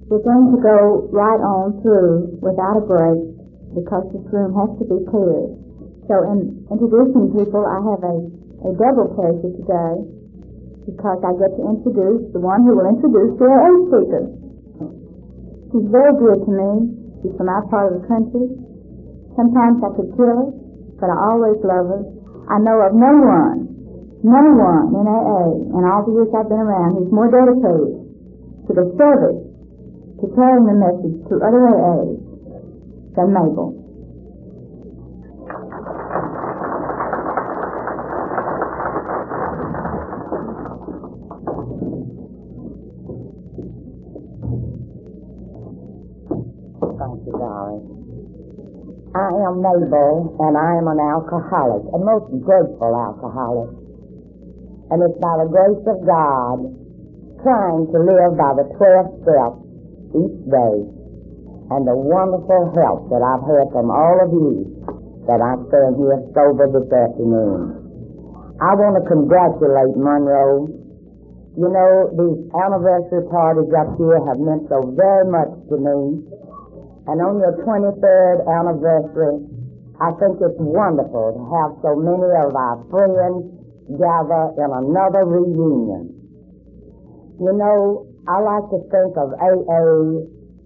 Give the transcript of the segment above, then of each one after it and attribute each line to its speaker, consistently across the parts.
Speaker 1: We're going to go right on through without a break because this room has to be cleared. So in introducing people, I have a double pleasure today because I get to introduce the one who will introduce the AA speaker. She's very dear to me. She's from our part of the country. Sometimes I could kill her, but I always love her. I know of no one in AA in all the years I've been around who's more dedicated to the service, to carrying the message to other AAs than Mabel.
Speaker 2: Thank you, darling. I am Mabel, and I am an alcoholic, a most grateful alcoholic. And it's by the grace of God, trying to live by the 12 steps each day, and the wonderful help that I've had from all of you, that I stand here sober this afternoon. I want to congratulate Monroe. You know, these anniversary parties up here have meant so very much to me. And on your 23rd anniversary, I think it's wonderful to have so many of our friends gather in another reunion. You know, I like to think of AA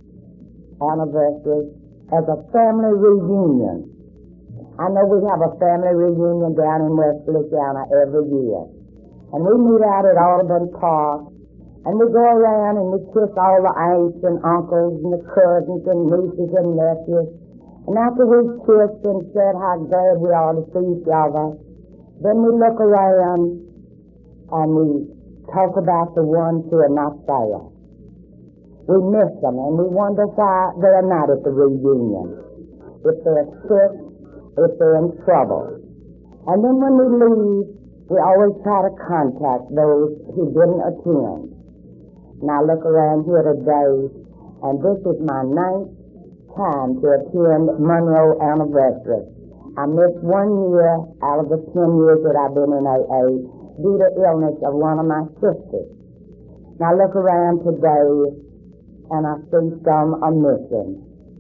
Speaker 2: anniversary as a family reunion. I know we have a family reunion down in West Louisiana every year. And we meet out at Audubon Park, and we go around and we kiss all the aunts and uncles and the cousins and nieces and nephews. And after we've kissed and said how glad we are to see each other, then we look around and we talk about the ones who are not there. We miss them and we wonder why they're not at the reunion. If they're sick, if they're in trouble. And then when we leave, we always try to contact those who didn't attend. Now look around here today, and this is my 9th time to attend Monroe anniversary. I missed 1 year out of the 10 years that I've been in AA due to illness of one of my sisters. Now look around today, and I see some are missing.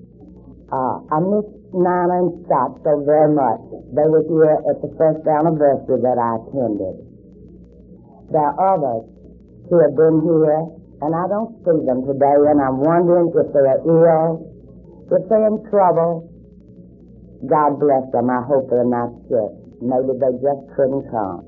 Speaker 2: I miss Nana and Scott so very much. They were here at the first anniversary that I attended. There are others who have been here, and I don't see them today, and I'm wondering if they are ill, if they're in trouble. God bless them. I hope they're not sick. Maybe they just couldn't come.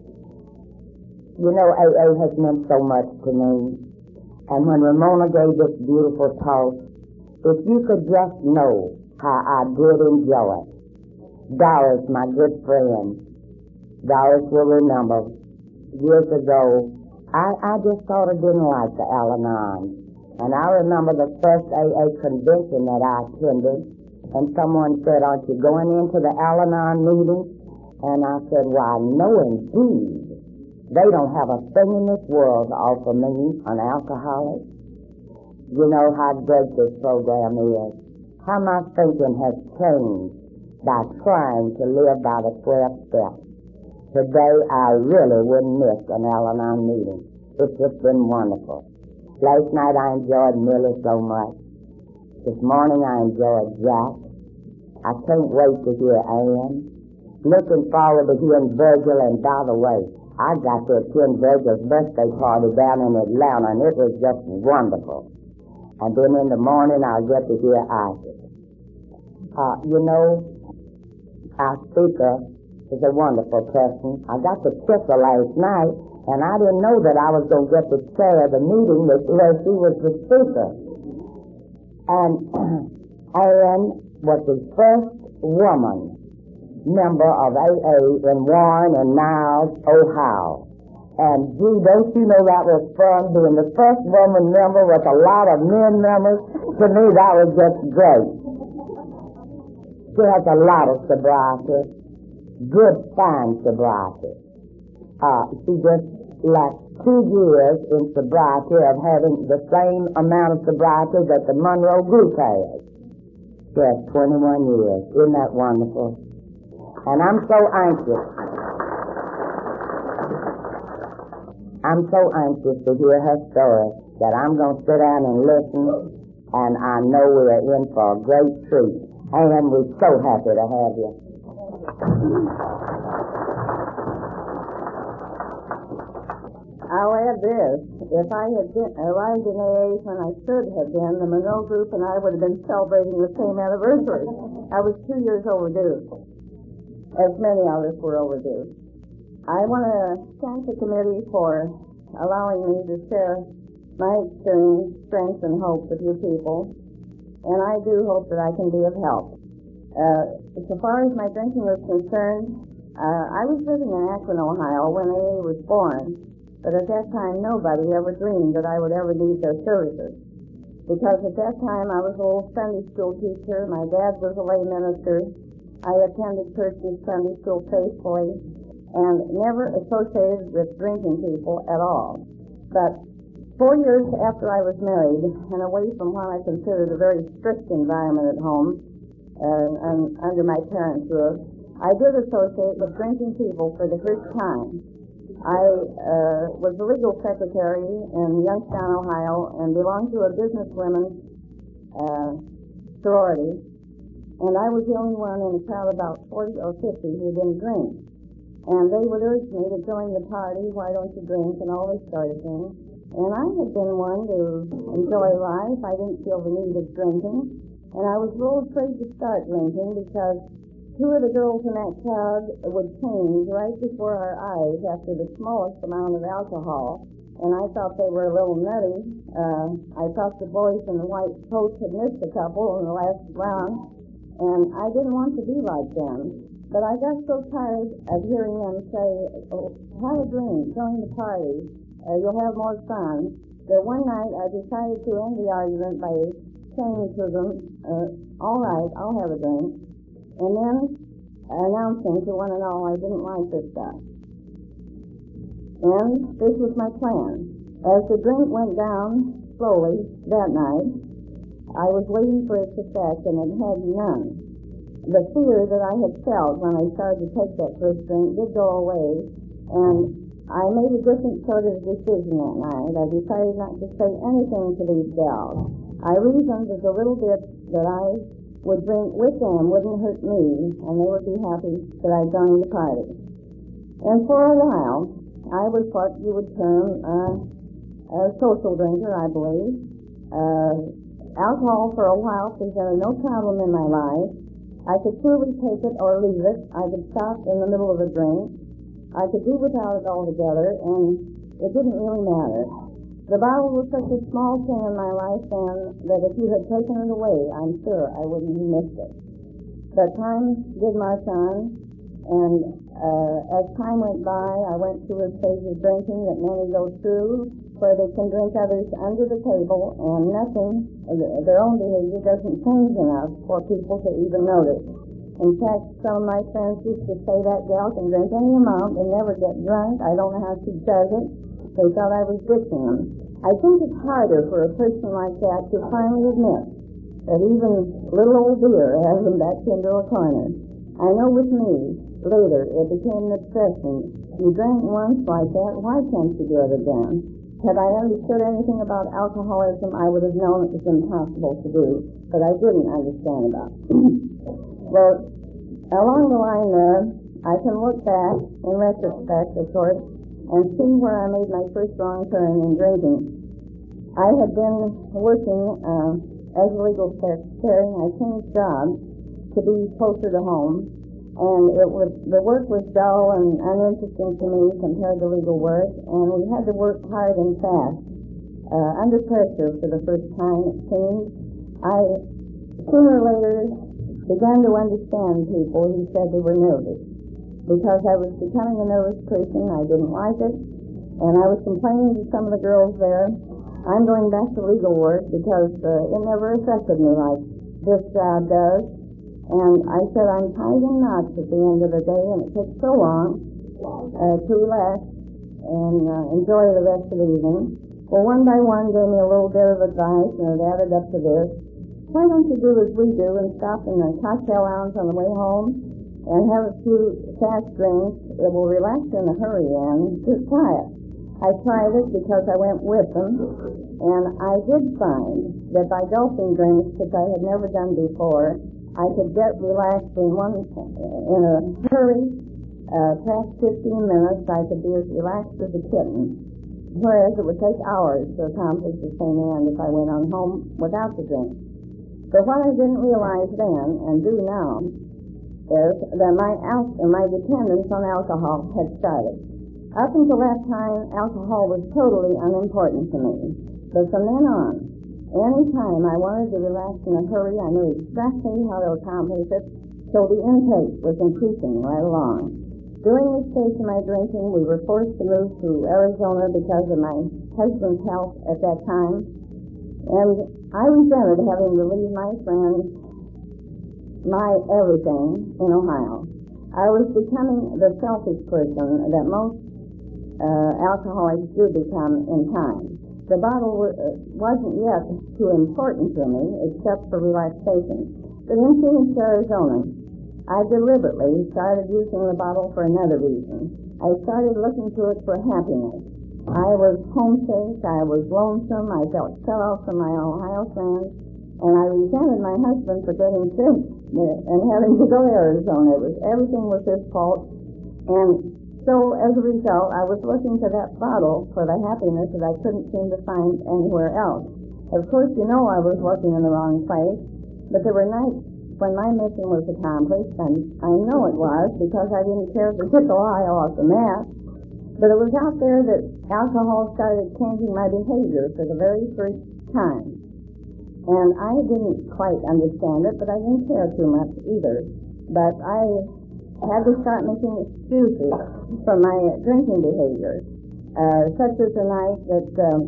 Speaker 2: You know, AA has meant so much to me. And when Ramona gave this beautiful talk, if you could just know how I did enjoy it. Doris, my good friend, Doris will remember, years ago, I just sort of didn't like the Al-Anon. And I remember the first AA convention that I attended, and someone said, aren't you going into the Al-Anon meeting? And I said, why, no indeed. They don't have a thing in this world to offer me, an alcoholic. You know how great this program is. How my thinking has changed by trying to live by the 12 steps. Today, I really wouldn't miss an Al-Anon meeting. It's just been wonderful. Last night, I enjoyed Millie so much. This morning, I enjoyed Jack. I can't wait to hear Ann. Looking forward to hearing Virgil, and by the way, I got to attend Virgil's birthday party down in Atlanta, and it was just wonderful. And then in the morning, I'll get to hear Isaac. You know, our speaker is a wonderful person. I got to kiss her last night, and I didn't know that I was going to get to chair the meeting where she was the speaker. And Ann was the first woman member of AA in Warren and Niles, Ohio. And gee, don't you know that was fun, being the first woman member with a lot of men members? To me, that was just great. She has a lot of sobriety, good, fine sobriety. She just lacks 2 years in sobriety of having the same amount of sobriety that the Monroe group has. She has 21 years. Isn't that wonderful? And I'm so anxious. I'm so anxious to hear her story. that I'm going to sit down and listen, and I know we're in for a great treat. And we're so happy to have you.
Speaker 3: I'll add this. If I had arrived in AA when I should have been, the Monroe Group and I would have been celebrating the same anniversary. I was 2 years overdue, as many of us were overdue. I want to thank the committee for allowing me to share my experience, strength, and hope with you people, and I do hope that I can be of help. So far as my drinking was concerned, I was living in Akron, Ohio when AA was born. But at that time, nobody ever dreamed that I would ever need their services. Because at that time, I was a little Sunday school teacher. My dad was a lay minister. I attended churches Sunday school faithfully and never associated with drinking people at all. But 4 years after I was married and away from what I considered a very strict environment at home and under my parents' roof, I did associate with drinking people for the first time. I was the legal secretary in Youngstown, Ohio, and belonged to a businesswomen's sorority. And I was the only one in a crowd of about 40 or 50 who didn't drink. And they would urge me to join the party, why don't you drink, and all this sort of thing. And I had been one to enjoy life. I didn't feel the need of drinking. And I was a little afraid to start drinking because 2 of the girls in that crowd would change right before our eyes after the smallest amount of alcohol, and I thought they were a little nutty. I thought the boys in the white coats had missed a couple in the last round, and I didn't want to be like them. But I got so tired of hearing them say, oh, have a drink, join the party, you'll have more fun, that one night I decided to end the argument by saying to them, all right, I'll have a drink. And then announcing to one and all I didn't like this stuff. And this was my plan. As the drink went down slowly that night, I was waiting for its effect, and it had none. The fear that I had felt when I started to take that first drink did go away, and I made a different sort of decision that night. I decided not to say anything to these gals. I reasoned that the little bit that I would drink with them wouldn't hurt me, and they would be happy that I joined the party. And for a while, I was what you would term a social drinker, I believe. Alcohol for a while presented no problem in my life. I could truly take it or leave it. I could stop in the middle of a drink. I could do without it altogether, and it didn't really matter. The bottle was such a small thing in my life then that if you had taken it away, I'm sure I wouldn't have missed it. But time did march on, and as time went by, I went through a stage of drinking that many go through, where they can drink others under the table, and nothing, their own behavior doesn't change enough for people to even notice. In fact, some of my friends used to say that gal can drink any amount and never get drunk. I don't know how she does it. They thought I was dissing them. I think it's harder for a person like that to finally admit that even little old beer has them back into a corner. I know with me, later, it became an obsession. You drank once like that, why can't you do it again? Had I understood anything about alcoholism, I would have known it was impossible to do, but I didn't understand about it. Well, along the line there, I can look back, in retrospect, of course, and see where I made my first wrong turn in drinking. I had been working as a legal secretary, and I changed jobs to be closer to home, and the work was dull and uninteresting to me compared to legal work, and we had to work hard and fast, under pressure for the first time, it seemed. I, sooner or later, began to understand people who said they were nervous. Because I was becoming a nervous person, I didn't like it, and I was complaining to some of the girls there, I'm going back to legal work because it never affected me like this job does. And I said, I'm tied in knots at the end of the day, and it takes so long to relax and enjoy the rest of the evening. Well, one by one gave me a little bit of advice, and it added up to this. Why don't you do as we do and stop in the cocktail lounge on the way home and have a few fast drinks? It will relax you in a hurry, and just try it. I tried it because I went with them, And I did find that by gulping drinks, which I had never done before, I could get relaxed in a hurry. Past 15 minutes, I could be as relaxed as a kitten, whereas it would take hours to accomplish the same end if I went on home without the drink. But what I didn't realize then, and do now, is that my dependence on alcohol had started. Up until that time, alcohol was totally unimportant to me. But from then on, any time I wanted to relax in a hurry, I knew exactly how to accomplish it, so the intake was increasing right along. During this stage of my drinking, we were forced to move to Arizona because of my husband's health at that time, and I resented having to leave my friends, my everything, in Ohio. I was becoming the selfish person that most alcoholics do become in time. The bottle wasn't yet too important to me, except for relaxation. But in Phoenix, Arizona, I deliberately started using the bottle for another reason. I started looking to it for happiness. I was homesick, I was lonesome, I felt cut off from my Ohio friends, and I resented my husband for getting sick and having to go to Arizona. Everything was his fault, and so as a result, I was looking to that bottle for the happiness that I couldn't seem to find anywhere else. Of course, you know I was looking in the wrong place, but there were nights when my mission was accomplished, and I know it was because I didn't care to take a eye off the map. But it was out there that alcohol started changing my behavior for the very first time. And I didn't quite understand it, but I didn't care too much either. But I had to start making excuses for my drinking behavior, such as the night that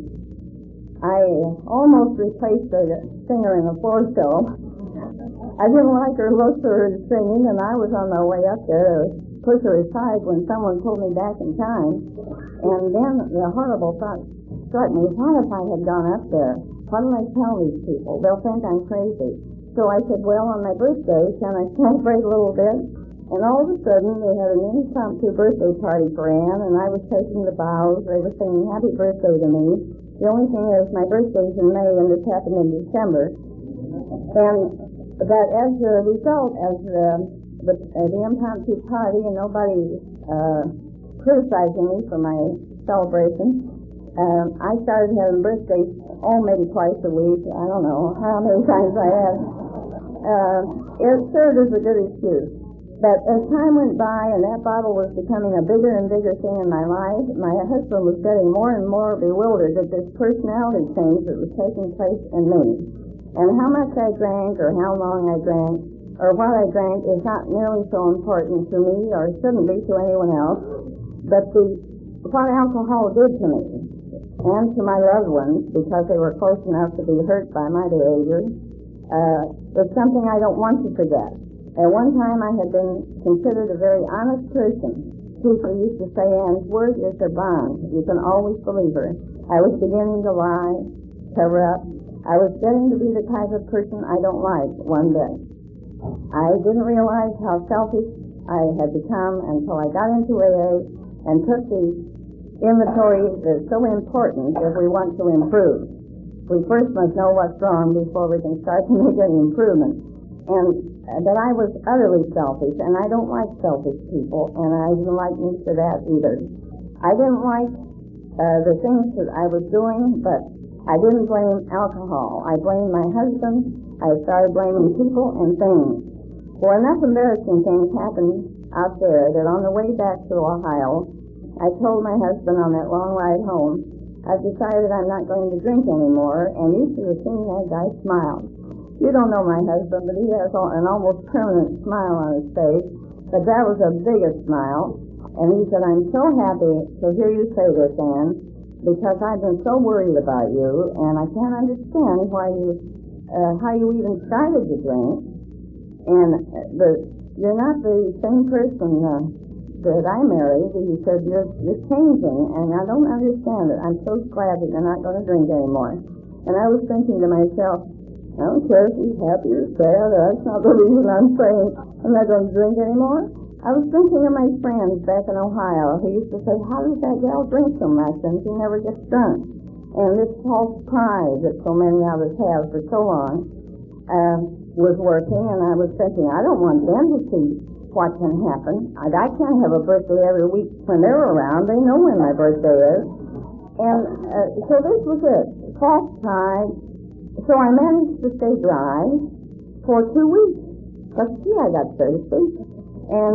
Speaker 3: I almost replaced the singer in the floor show. I didn't like her looks or her singing, and I was on my way up there to push her aside when someone pulled me back in time. And then the horrible thought struck me, what if I had gone up there? What will I tell these people? They'll think I'm crazy. So I said, well, on my birthday, can I celebrate a little bit? And all of a sudden, they had an impromptu birthday party for Ann, and I was taking the bows. They were singing happy birthday to me. The only thing is, my birthday's in May, and this happened in December. And that as a result, as the impromptu party and nobody criticizing me for my celebration, I started having birthdays, maybe twice a week. I don't know how many times I had. It served as a good excuse. But as time went by and that bottle was becoming a bigger and bigger thing in my life, my husband was getting more and more bewildered at this personality change that was taking place in me. And how much I drank or how long I drank or what I drank is not nearly so important to me or shouldn't be to anyone else. But what alcohol did to me and to my loved ones, because they were close enough to be hurt by my behavior, was something I don't want to forget. At one time I had been considered a very honest person. People used to say, Ann's word is her bond. You can always believe her. I was beginning to lie, cover up. I was getting to be the type of person I don't like one bit. I didn't realize how selfish I had become until I got into AA and took the inventory that's so important if we want to improve. We first must know what's wrong before we can start to make any improvement. And that I was utterly selfish, and I don't like selfish people, and I didn't like me for that either. I didn't like the things that I was doing, but I didn't blame alcohol. I blamed my husband. I started blaming people and things. Well, enough embarrassing things happened out there that on the way back to Ohio, I told my husband on that long ride home, I've decided I'm not going to drink anymore, and you should have seen that guy smile. You don't know my husband, but he has an almost permanent smile on his face, but that was the biggest smile. And he said, I'm so happy to hear you say this, Ann, because I've been so worried about you, and I can't understand how you even started to drink. And you're not the same person that I married. He said, you're changing, and I don't understand it. I'm so glad that you're not going to drink anymore. And I was thinking to myself, I don't care if he's happy or sad. That's not the reason I'm saying I'm not going to drink anymore. I was thinking of my friends back in Ohio who used to say, how does that gal drink so much and she never gets drunk? And this false pride that so many of us have for so long was working, and I was thinking, I don't want them to see what can happen. I can't have a birthday every week when they're around. They know when my birthday is. And so this was it, false pride. So I managed to stay dry for 2 weeks. But see, I got thirsty. And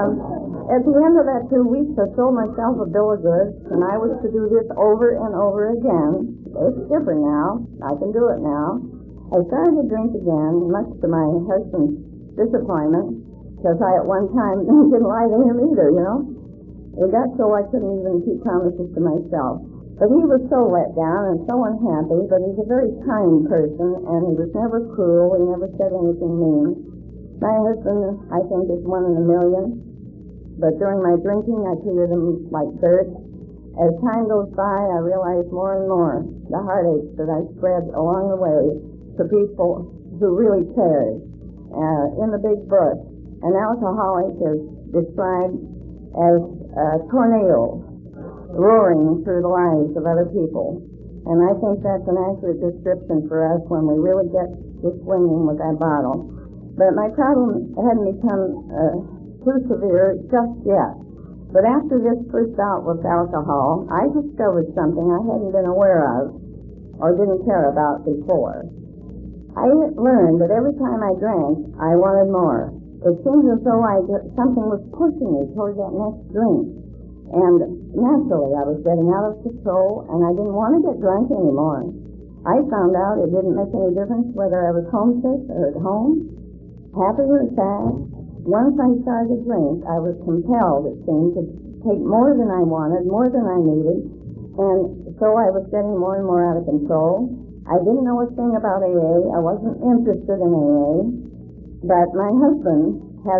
Speaker 3: at the end of that 2 weeks, I sold myself a bill of goods, and I was to do this over and over again. It's different now. I can do it now. I started to drink again, much to my husband's disappointment, because I at one time didn't lie to him either, you know. It got so I couldn't even keep promises to myself. But he was so let down and so unhappy, but he's a very kind person, and he was never cruel. He never said anything mean. My husband, I think, is one in a million, but during my drinking, I treated him like dirt. As time goes by, I realize more and more the heartaches that I spread along the way to people who really cared. In the big book, an alcoholic is described as tornadoes roaring through the lives of other people. And I think that's an accurate description for us when we really get to swinging with that bottle. But my problem hadn't become too severe just yet. But after this first bout with alcohol, I discovered something I hadn't been aware of or didn't care about before. I learned that every time I drank, I wanted more. It seemed as though something was pushing me toward that next drink. And naturally, I was getting out of control, and I didn't want to get drunk anymore. I found out it didn't make any difference whether I was homesick or at home, happy or sad. Once I started to drink, I was compelled, it seemed, to take more than I wanted, more than I needed, and so I was getting more and more out of control. I didn't know a thing about AA. I wasn't interested in AA, but my husband had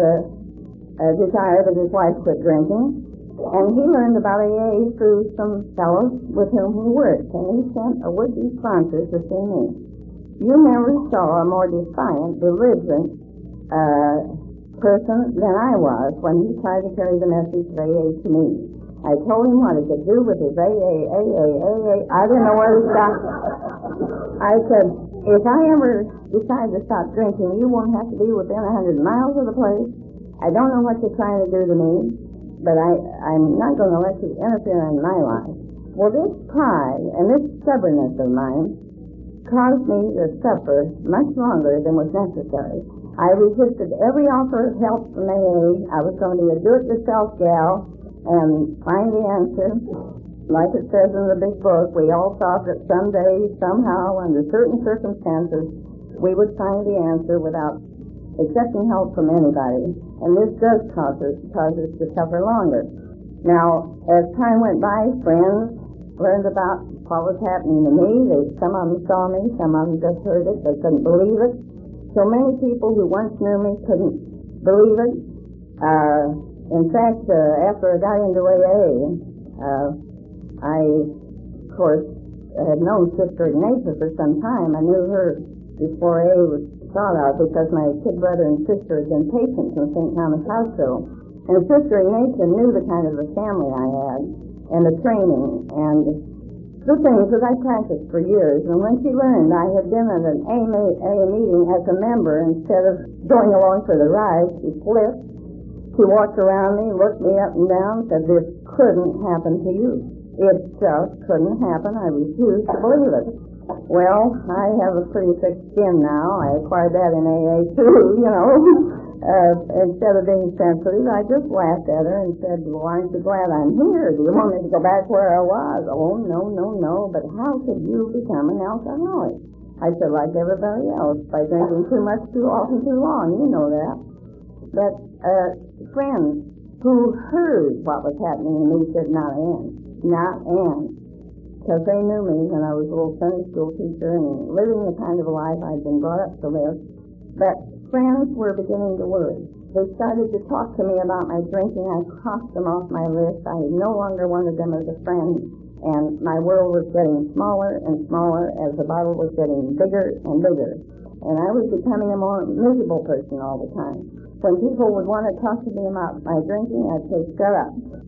Speaker 3: a desire that his wife quit drinking, and he learned about AA through some fellows with whom he worked, and he sent a would-be sponsor to see me. You never saw a more defiant, belligerent person than I was when he tried to carry the message of AA to me. I told him what he could do with his AA. I didn't know where to stop. I said, if I ever decide to stop drinking, you won't have to be within 100 miles of the place. I don't know what you're trying to do to me, but I'm not going to let you interfere in my life. Well, this pride and this stubbornness of mine caused me to suffer much longer than was necessary. I resisted every offer of help from AA. I was going to be a do-it-yourself gal and find the answer. Like it says in the big book, we all thought that someday, somehow, under certain circumstances, we would find the answer without accepting help from anybody. And this does cause us to suffer longer. Now, as time went by, friends learned about what was happening to me. Some of them saw me, some of them just heard it. They couldn't believe it. So many people who once knew me couldn't believe it. In fact, after I got into AA, I, of course, had known Sister Ignatius for some time. I knew her before AA was thought of because my kid brother and sister had been patients in St. Thomas Hospital. And Sister Ignatius knew the kind of a family I had and the training and the things that I practiced for years. And when she learned I had been at an AA meeting as a member instead of going along for the ride, she flipped. She walked around me, looked me up and down, said, "This couldn't happen to you. It just couldn't happen. I refuse to believe it." Well, I have a pretty thick skin now. I acquired that in AA too, you know. Instead of being sensitive, I just laughed at her and said, "Well, aren't you glad I'm here? Do you want me to go back where I was?" "Oh, no, but how could you become an alcoholic?" I said, "Like everybody else, by drinking too much too often too long. You know that." But friends who heard what was happening to me said, not Ann. Because they knew me when I was a little Sunday school teacher and living the kind of a life I'd been brought up to live. But friends were beginning to worry. They started to talk to me about my drinking. I crossed them off my list. I no longer wanted them as a friend. And my world was getting smaller and smaller as the bottle was getting bigger and bigger. And I was becoming a more miserable person all the time. When people would want to talk to me about my drinking, I'd say, "Shut up."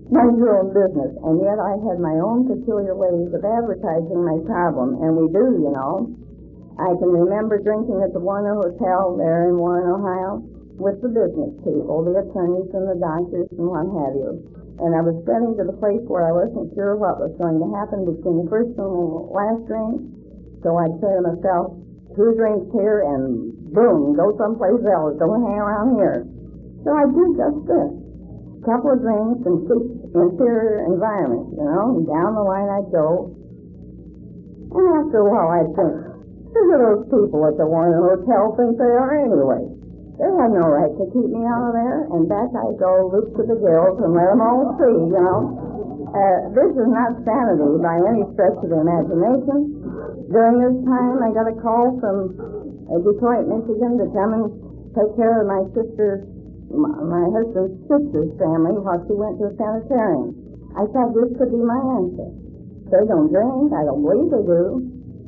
Speaker 3: mind your own business. And yet I had my own peculiar ways of advertising my problem, and we do, you know. I can remember drinking at the Warner Hotel there in Warren, Ohio, with the business people, the attorneys and the doctors and what have you. And I was getting to the place where I wasn't sure what was going to happen between the first and the last drink. So I'd say to myself, 2 drinks here and boom, go someplace else. Don't hang around here. So I did just this. A couple of drinks and inferior environments, you know, and down the line I'd go. And after a while I'd think, who do those people at the Warner Hotel think they are anyway? They have no right to keep me out of there. And back I go, loop to the gills, and let them all see, you know. This is not sanity by any stretch of the imagination. During this time, I got a call from Detroit, Michigan, to come and take care of my husband's sister's family while she went to a sanitarium. I thought this could be my answer. They don't drink. I don't believe they do.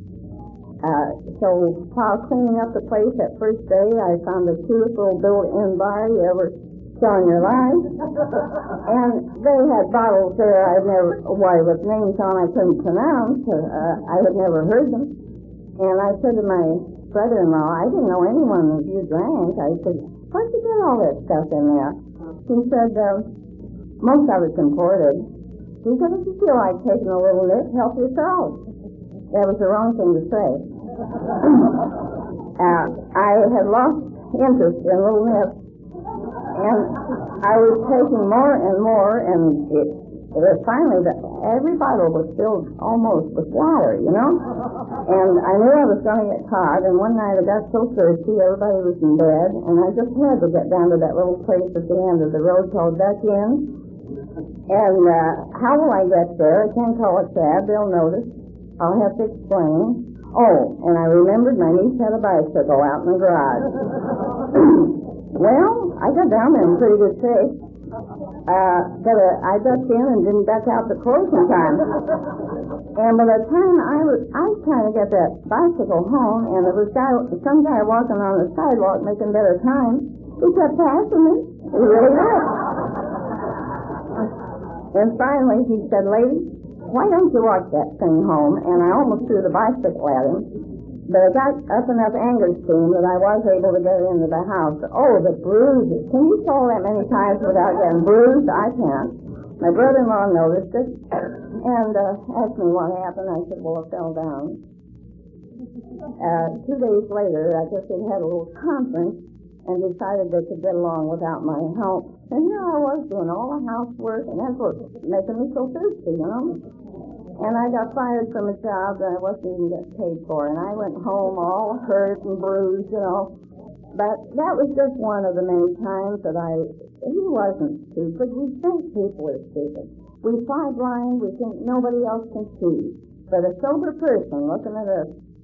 Speaker 3: So while cleaning up the place that first day, I found the cutest little built-in bar you ever saw in your life. And they had bottles there with names on I couldn't pronounce. I had never heard them. And I said to my brother-in-law, I didn't know anyone of you drank. I said, where'd you get all that stuff in there? He said, most of it's imported. He said, if you feel like taking a little nip, help yourself. That was the wrong thing to say. I had lost interest in little nips, and I was taking more and more, and it was finally every bottle was filled almost with water, you know? And I knew I was going to get caught, and one night I got so thirsty, everybody was in bed, and I just had to get down to that little place at the end of the road called Duck Inn. And how will I get there? I can't call a cab, they'll notice. I'll have to explain. Oh, and I remembered my niece had a bicycle out in the garage. Well, I got down there in pretty good shape. But I ducked in and didn't duck out the clothes in time. And by the time I was trying to get that bicycle home, and there was some guy walking on the sidewalk making better time. He kept passing me. He really did. And finally he said, lady, why don't you walk that thing home? And I almost threw the bicycle at him. But I got up enough anger steam that I was able to get into the house. Oh, the bruises. Can you fall that many times without getting bruised? I can't. My brother-in-law noticed it and asked me what happened. I said, well, I fell down. 2 days later, I guess they had a little conference and decided they could get along without my help. And here I was doing all the housework, and that's what was making me so thirsty, you know. And I got fired from a job that I wasn't even getting paid for, and I went home all hurt and bruised, you know. But that was just one of the many times that he wasn't stupid. We think people are stupid. We fly blind, we think nobody else can see. But a sober person looking at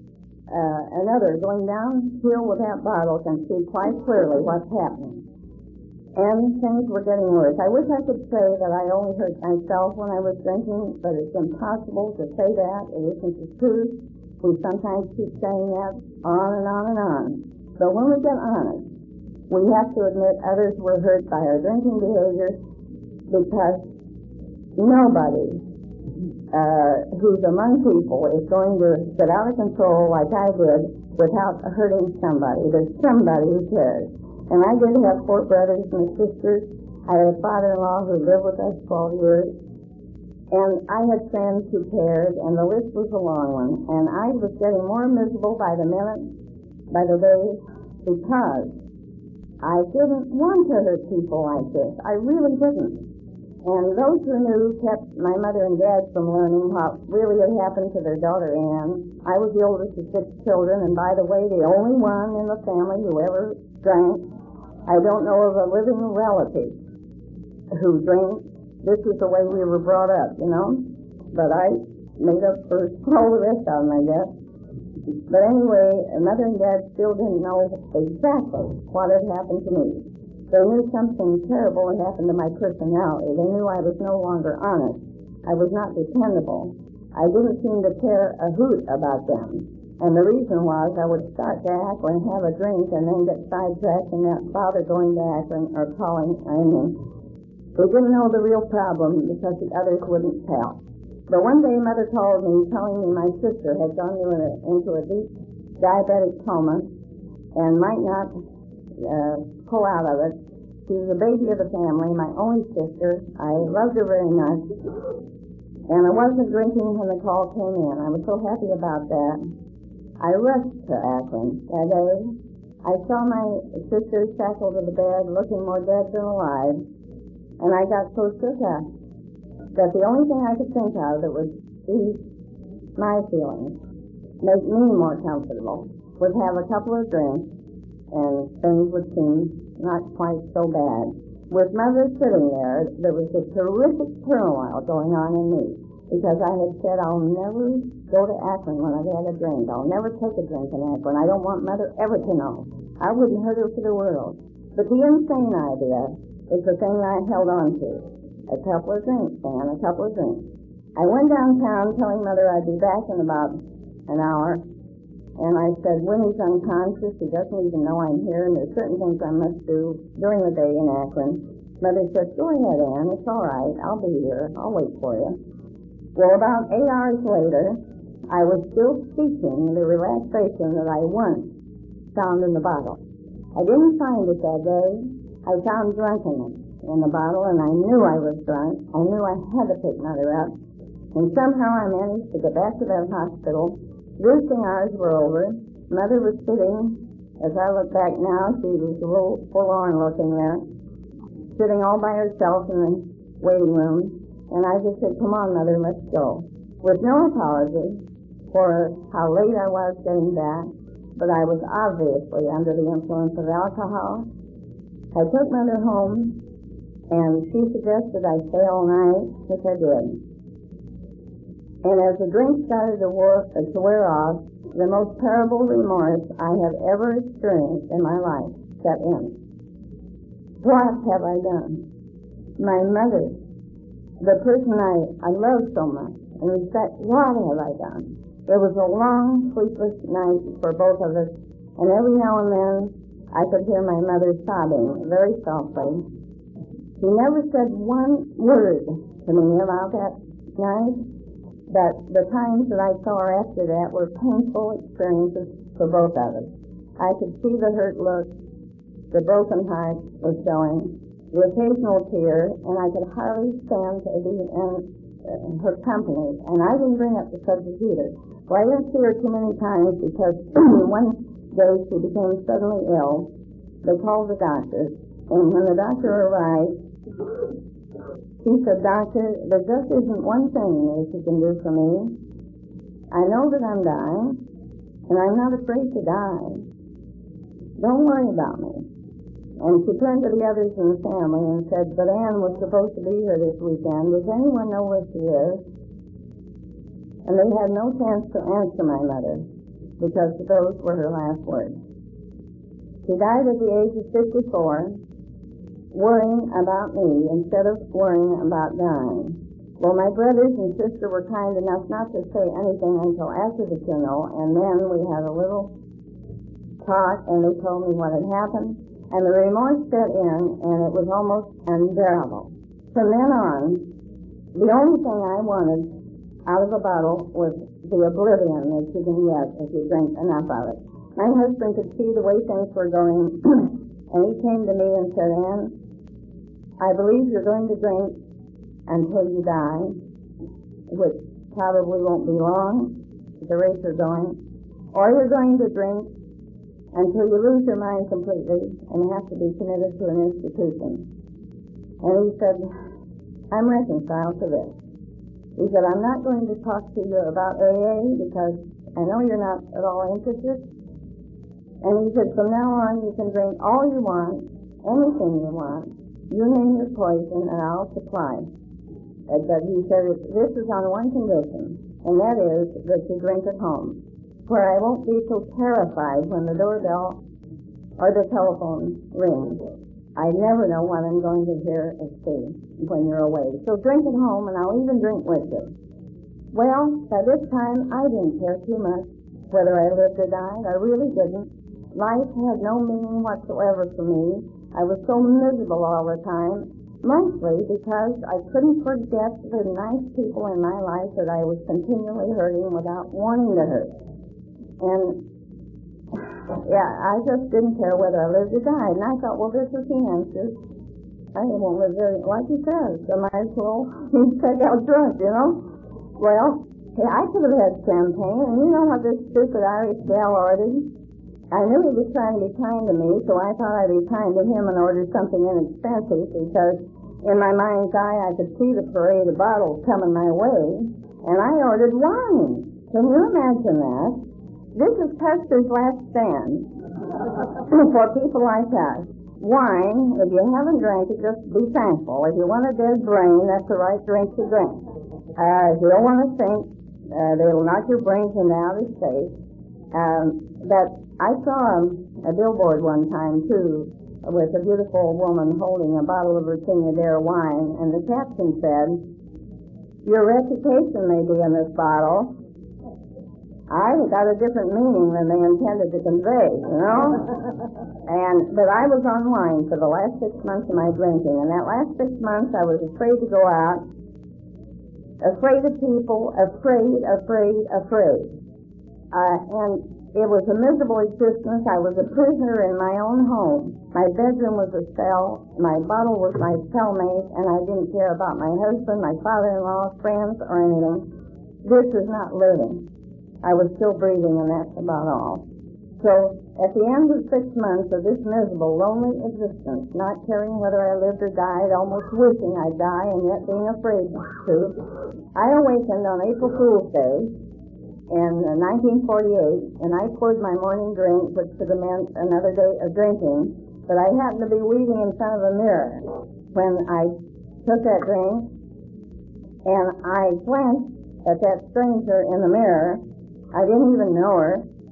Speaker 3: another going downhill with that bottle can see quite clearly what's happening. And things were getting worse. I wish I could say that I only hurt myself when I was drinking, but it's impossible to say that. It isn't the truth. We sometimes keep saying that on and on and on. But when we get honest, we have to admit others were hurt by our drinking behavior, because nobody who's among people is going to get out of control like I did without hurting somebody. There's somebody who cares. And I did have 4 brothers and sisters. I had a father-in-law who lived with us 12 years. And I had friends who cared, and the list was a long one. And I was getting more miserable by the minute, by the day, because I didn't want to hurt people like this. I really didn't. And those who knew kept my mother and dad from learning what really had happened to their daughter Ann. I was the oldest of 6 children, and by the way, the only one in the family who ever drank. I don't know of a living relative who drank. This was the way we were brought up, you know. But I made up for all the rest of them, I guess. But anyway, mother and dad still didn't know exactly what had happened to me. They knew something terrible had happened to my personality. They knew I was no longer honest. I was not dependable. I didn't seem to care a hoot about them. And the reason was I would start to Akron, have a drink, and then get sidetracked and not bother going to Akron or calling. We didn't know the real problem because the others wouldn't tell. But one day Mother called me telling me my sister had gone into a deep diabetic coma and might not pull out of it. She was the baby of the family, my only sister. I loved her very much. And I wasn't drinking when the call came in. I was so happy about that. I rushed to Akron that day. I saw my sister shackled to the bed, looking more dead than alive. And I got so shook up that the only thing I could think of that would ease my feelings, make me more comfortable, was have a couple of drinks, and things would seem not quite so bad. With Mother sitting there was a terrific turmoil going on in me, because I had said, I'll never go to Akron when I've had a drink. I'll never take a drink in Akron. I don't want Mother ever to know. I wouldn't hurt her for the world. But the insane idea is the thing I held on to. A couple of drinks, Dan, a couple of drinks. I went downtown telling Mother I'd be back in about an hour, and I said, Winnie's unconscious. She doesn't even know I'm here, and there's certain things I must do during the day in Akron. Mother said, go ahead, Ann. It's all right. I'll be here. I'll wait for you. Well, about 8 hours later, I was still seeking the relaxation that I once found in the bottle. I didn't find it that day. I found drunkenness in the bottle, and I knew I was drunk. I knew I had to pick Mother up. And somehow I managed to get back to that hospital. Visiting hours were over. Mother was sitting, as I look back now, she was a little forlorn looking there, sitting all by herself in the waiting room. And I just said, come on, Mother, let's go. With no apology for how late I was getting back, but I was obviously under the influence of alcohol. I took Mother home, and she suggested I stay all night, which I did. And as the drink started to wear off, the most terrible remorse I have ever experienced in my life set in. What have I done? My mother, the person I love so much and respect, what have I done? It was a long, sleepless night for both of us, and every now and then I could hear my mother sobbing very softly. She never said one word to me about that night, but the times that I saw her after that were painful experiences for both of us. I could see the hurt look, the broken heart was showing, the occasional tear, and I could hardly stand to be in her company. And I didn't bring up the subject either. Well, I didn't see her too many times because one day she became suddenly ill. They called the doctor, and when the doctor arrived, she said, Doctor, there just isn't one thing that you can do for me. I know that I'm dying, and I'm not afraid to die. Don't worry about me. And she turned to the others in the family and said, but Ann was supposed to be here this weekend. Does anyone know where she is? And they had no chance to answer my mother, because those were her last words. She died at the age of 54, worrying about me instead of worrying about dying. Well, my brothers and sister were kind enough not to say anything until after the funeral, and then we had a little talk, and they told me what had happened, and the remorse set in, and it was almost unbearable. From then on, the only thing I wanted out of a bottle was the oblivion that you can get if you drink enough of it. My husband could see the way things were going, and he came to me and said, Ann, I believe you're going to drink until you die, which probably won't be long at the rate you're going, or you're going to drink until you lose your mind completely and have to be committed to an institution. And he said, I'm reconciled to this. He said, I'm not going to talk to you about AA because I know you're not at all interested. And he said, from now on you can drink all you want, anything you want. You name your poison and I'll supply. But he said, this is on one condition, and that is that you drink at home, where I won't be so terrified when the doorbell or the telephone rings. I never know what I'm going to hear or see when you're away. So drink at home, and I'll even drink with you. Well, by this time, I didn't care too much whether I lived or died. I really didn't. Life had no meaning whatsoever for me. I was so miserable all the time, mostly because I couldn't forget the nice people in my life that I was continually hurting without wanting to hurt. And yeah, I just didn't care whether I lived or died. And I thought, well, this is the answer. I won't live very, like you said, so I might as well take out drunk, you know? Well, yeah, I could have had champagne, and you know what this stupid Irish gal ordered? I knew he was trying to be kind to me, so I thought I'd be kind to him and order something inexpensive, because in my mind's eye I could see the parade of bottles coming my way, and I ordered wine. Can you imagine that? This is Custer's last stand for people like us. Wine, if you haven't drank it, just be thankful. If you want a dead brain, that's the right drink to drink. If you don't want to think, they'll knock your brains into outer space. But I saw a billboard one time, too, with a beautiful woman holding a bottle of Virginia Dare wine, and the caption said, "Your reputation may be in this bottle." I got a different meaning than they intended to convey, you know? But I was on wine for the last 6 months of my drinking, and that last 6 months I was afraid to go out, afraid of people, afraid. And it was a miserable existence. I was a prisoner in my own home. My bedroom was a cell, my bottle was my cellmate, and I didn't care about my husband, my father-in-law, friends, or anything. This is not living. I was still breathing, and that's about all. So, at the end of 6 months of this miserable, lonely existence, not caring whether I lived or died, almost wishing I'd die, and yet being afraid to, I awakened on April Fool's Day in 1948, and I poured my morning drink, which could have meant another day of drinking, but I happened to be weaving in front of a mirror when I took that drink, and I glanced at that stranger in the mirror. I didn't even know her,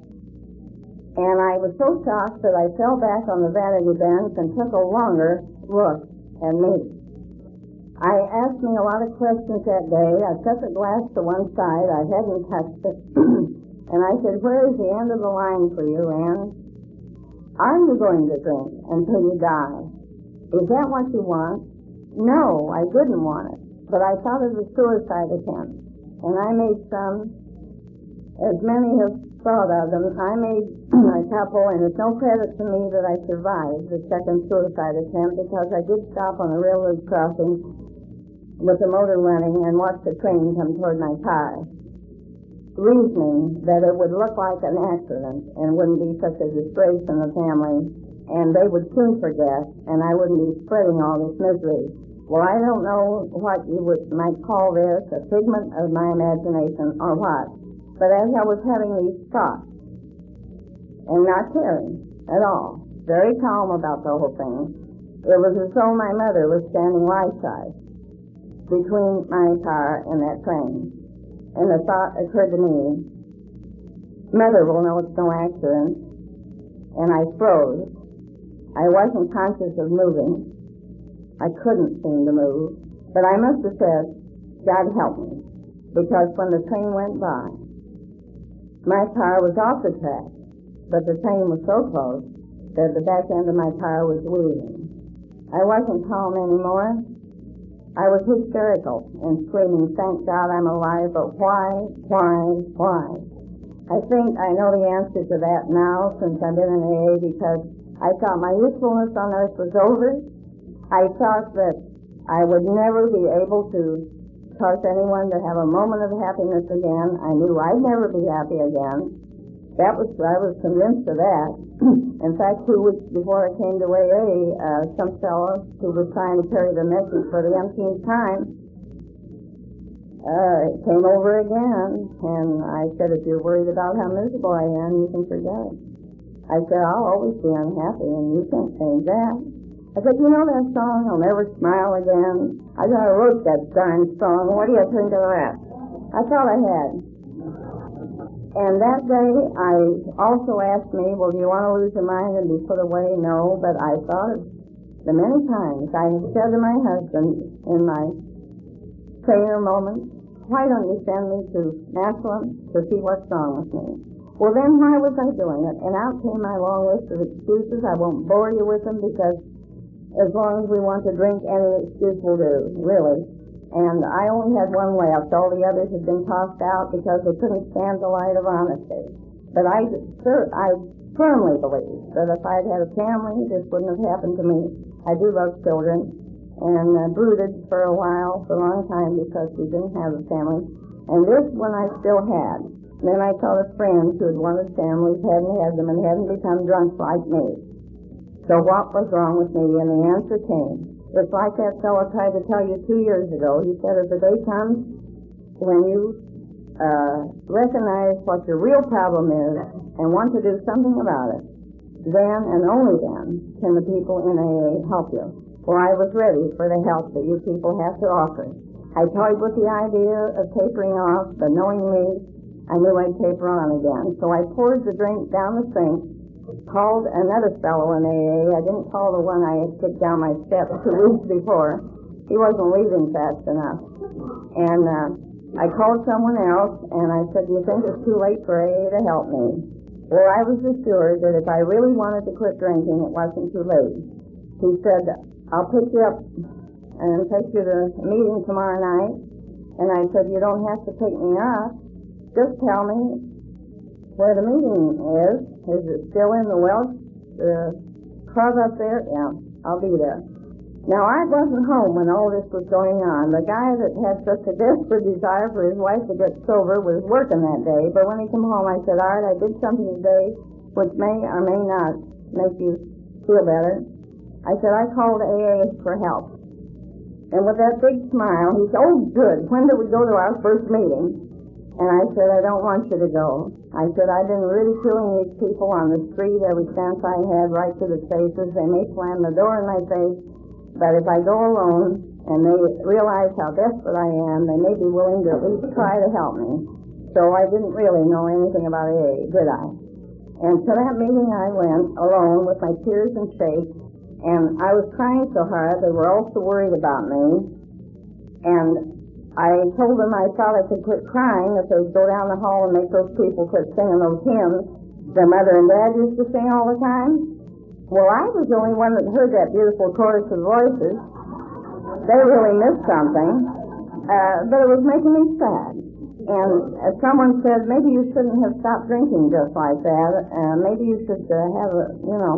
Speaker 3: and I was so shocked that I fell back on the vanity bench and took a longer look at me. I asked me a lot of questions that day. I set the glass to one side. I hadn't touched it. And I said, "Where is the end of the line for you, Anne? Are you going to drink until you die? Is that what you want?" No, I didn't want it, but I thought of the suicide attempt, and I made some. As many have thought of them, I made a couple, and it's no credit to me that I survived the second suicide attempt, because I did stop on a railroad crossing with the motor running and watch the train come toward my car, reasoning that it would look like an accident and wouldn't be such a disgrace in the family, and they would soon forget, and I wouldn't be spreading all this misery. Well, I don't know what you might call this, a figment of my imagination or what. But as I was having these thoughts, and not caring at all, very calm about the whole thing, it was as though my mother was standing right-side between my car and that train. And the thought occurred to me, Mother will know it's no accident. And I froze. I wasn't conscious of moving. I couldn't seem to move. But I must have said, "God help me," because when the train went by, my car was off the track, but the train was so close that the back end of my car was wheeling. I wasn't calm anymore. I was hysterical and screaming, "Thank God I'm alive, but why? I think I know the answer to that now, since I've been in AA, because I thought my usefulness on earth was over. I thought that I would never be able to cause anyone to have a moment of happiness again. I knew I'd never be happy again. I was convinced of that. In fact, 2 weeks before I came to AA, some fellow who was trying to carry the message for the umpteenth time came over again, and I said, "If you're worried about how miserable I am, you can forget it." I said, "I'll always be unhappy, and you can't change that." I said, "You know that song, I'll Never Smile Again? I thought I wrote that darn song. What do you think of that?" I thought I had. And that day, I also asked me, "Well, do you want to lose your mind and be put away?" No, but I thought of the many times I had said to my husband in my prayer moments, "Why don't you send me to Massillon to see what's wrong with me?" Well, then why was I doing it? And out came my long list of excuses. I won't bore you with them because as long as we want to drink, any excuse will do, really. And I only had one left. All the others had been tossed out because they couldn't stand the light of honesty. But I firmly believe that if I'd had a family, this wouldn't have happened to me. I do love children, and brooded for a while, for a long time, because we didn't have a family. And this one I still had. And then I thought of friends who had wanted families, hadn't had them, and hadn't become drunk like me. So what was wrong with me? And the answer came. It's like that fellow tried to tell you 2 years ago. He said, if the day comes when you recognize what your real problem is and want to do something about it, then and only then can the people in AA help you. Well, I was ready for the help that you people have to offer. I toyed with the idea of tapering off, but knowing me, I knew I'd taper on again. So I poured the drink down the sink, called another fellow in AA. I didn't call the one I had kicked down my steps 2 weeks before. He wasn't leaving fast enough. And I called someone else, and I said, do you think it's too late for AA to help me? Well, I was assured that if I really wanted to quit drinking, it wasn't too late. He said, I'll pick you up and take you to a meeting tomorrow night. And I said, you don't have to pick me up. Just tell me where the meeting is. Is it still in the Welsh club up there? Yeah, I'll be there. Now, I wasn't home when all this was going on. The guy that had such a desperate desire for his wife to get sober was working that day. But when he came home, I said, Art, I did something today which may or may not make you feel better. I said, I called AA for help. And with that big smile, he said, oh, good. When do we go to our first meeting? And I said, I don't want you to go. I said, I've been ridiculing these people on the street every chance I had, right to the faces. They may slam the door in my face, but if I go alone and they realize how desperate I am, they may be willing to at least try to help me. So I didn't really know anything about AA, did I? And to that meeting I went alone with my tears and shakes, and I was crying so hard they were all so worried about me. And I told them I thought I could quit crying if they'd go down the hall and make those people quit singing those hymns their mother and dad used to sing all the time. Well, I was the only one that heard that beautiful chorus of voices. They really missed something, but it was making me sad. And someone said, maybe you shouldn't have stopped drinking just like that. Maybe you should have a,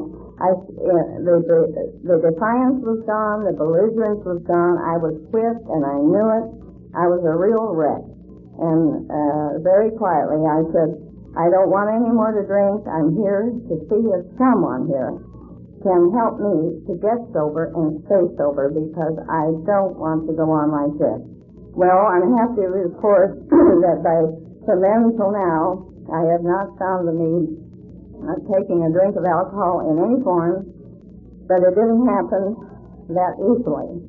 Speaker 3: the defiance was gone, the belligerence was gone. I was quit, and I knew it. I was a real wreck. And very quietly I said, I don't want any more to drink. I'm here to see if someone here can help me to get sober and stay sober, because I don't want to go on like this. Well, I'm happy to report that from then until now, I have not found the need of taking a drink of alcohol in any form, but it didn't happen that easily.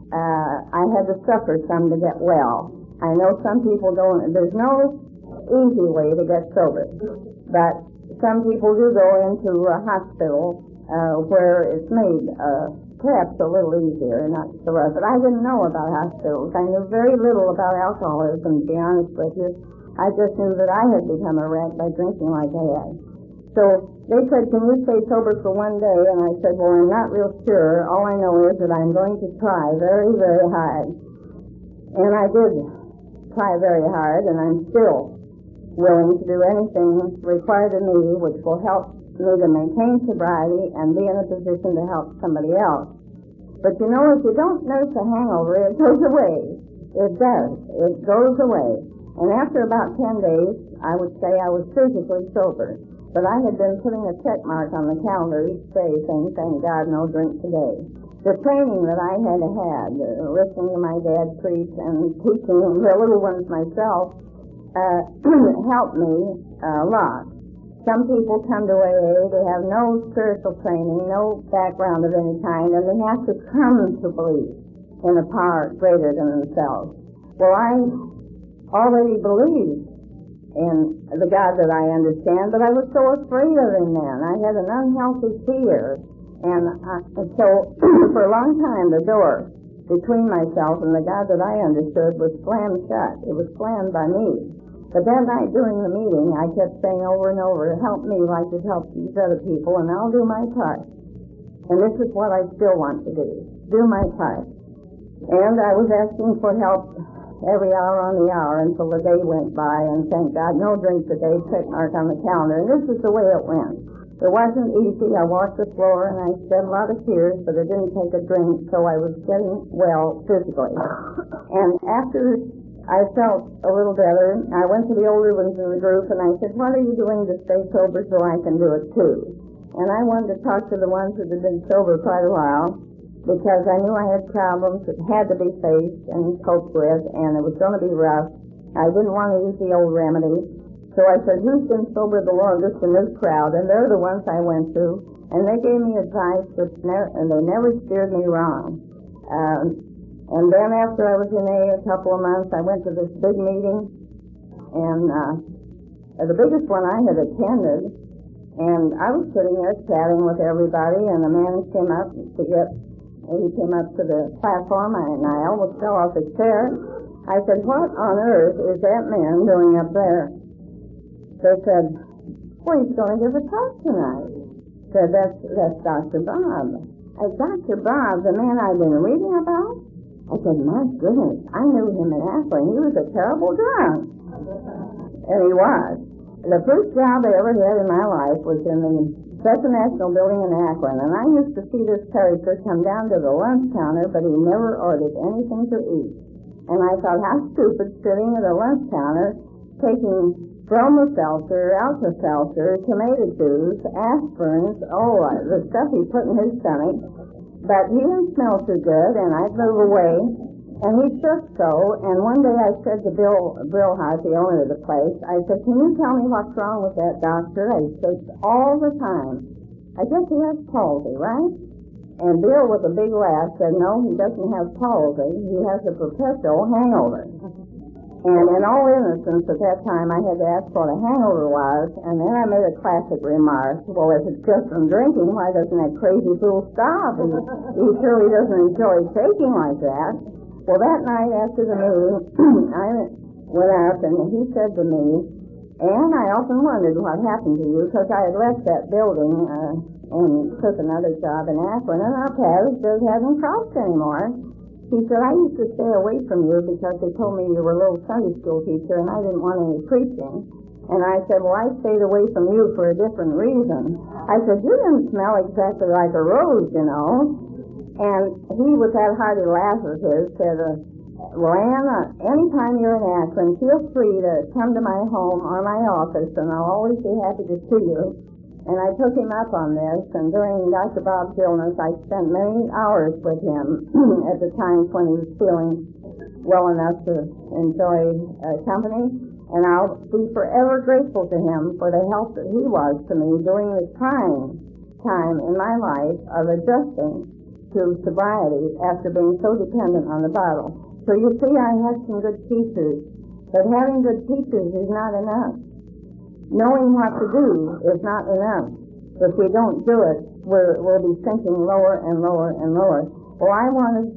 Speaker 3: I had to suffer some to get well. I know some people don't, there's no easy way to get sober, but some people do go into a hospital where it's made perhaps a little easier, not so rough. But I didn't know about hospitals. I knew very little about alcoholism, to be honest with you. I just knew that I had become a wreck by drinking like I had. So they said, can you stay sober for one day? And I said, well, I'm not real sure. All I know is that I'm going to try very, very hard. And I did try very hard, and I'm still willing to do anything required of me which will help me to maintain sobriety and be in a position to help somebody else. But you know, if you don't nurse a hangover, it goes away. It does. It goes away. And after about 10 days, I would say I was physically sober. But I had been putting a check mark on the calendar each day saying, thank God, no drink today. The training that I had listening to my dad preach and teaching the little ones myself, helped me a lot. Some people come to AA, they have no spiritual training, no background of any kind, and they have to come to believe in a power greater than themselves. Well, I already believed in the God that I understand, but I was so afraid of him then. I had an unhealthy fear. And so for a long time, the door between myself and the God that I understood was slammed shut. It was slammed by me. But that night during the meeting, I kept saying over and over, help me like it helps these other people, and I'll do my part. And this is what I still want to do my part. And I was asking for help every hour on the hour until the day went by, and thank God, no drink today, check mark on the calendar. And this is the way it went. It wasn't easy. I walked the floor and I shed a lot of tears, but I didn't take a drink, so I was getting well physically. And after I felt a little better, I went to the older ones in the group and I said, what are you doing to stay sober so I can do it too? And I wanted to talk to the ones that had been sober quite a while, because I knew I had problems that had to be faced and coped with, and it was going to be rough. I didn't want to use the old remedy. So I said, who's been sober the longest in this crowd? And they're the ones I went to. And they gave me advice, and they never steered me wrong. And then after I was in AA a couple of months, I went to this big meeting. And the biggest one I had attended. And I was sitting there chatting with everybody, and a man came up to the platform, and I almost fell off his chair. I said, what on earth is that man doing up there? They said, well, he's going to give a talk tonight. Said, that's Dr. Bob. Dr. Bob, the man I've been reading about? I said, my goodness, I knew him in Akron. He was a terrible drunk. And he was. The first job I ever had in my life was in the Special National Building in Akron, and I used to see this character come down to the lunch counter, but he never ordered anything to eat. And I thought, how stupid, sitting at a lunch counter, taking bromo-seltzer, Alka-Seltzer, tomato juice, aspirins, the stuff he put in his stomach. But he didn't smell too good, and I'd move away, and he shook so, and one day I said to Bill Brillhart, the owner of the place, I said, can you tell me what's wrong with that doctor? I said, all the time. I guess he has palsy, right? And Bill, with a big laugh, said, no, he doesn't have palsy. He has a perpetual hangover. And in all innocence, at that time, I had to ask what a hangover was, and then I made a classic remark, well, if it's just from drinking, why doesn't that crazy fool stop? He surely doesn't enjoy shaking like that. Well, that night after the meeting, I went out, and he said to me, and I often wondered what happened to you, because I had left that building and took another job in Akron, and our paths just hadn't crossed anymore. He said, I used to stay away from you because they told me you were a little Sunday school teacher and I didn't want any preaching. And I said, well, I stayed away from you for a different reason. I said, you didn't smell exactly like a rose, you know. And he, with that hearty laugh of his, said, well, Ann, anytime you're in Akron, feel free to come to my home or my office and I'll always be happy to see you. And I took him up on this, and during Dr. Bob's illness, I spent many hours with him at the times when he was feeling well enough to enjoy company. And I'll be forever grateful to him for the help that he was to me during this trying time in my life of adjusting to sobriety after being so dependent on the bottle. So you see, I had some good teachers, but having good teachers is not enough. Knowing what to do is not enough. If we don't do it, we'll be sinking lower and lower and lower. Well, I wanted,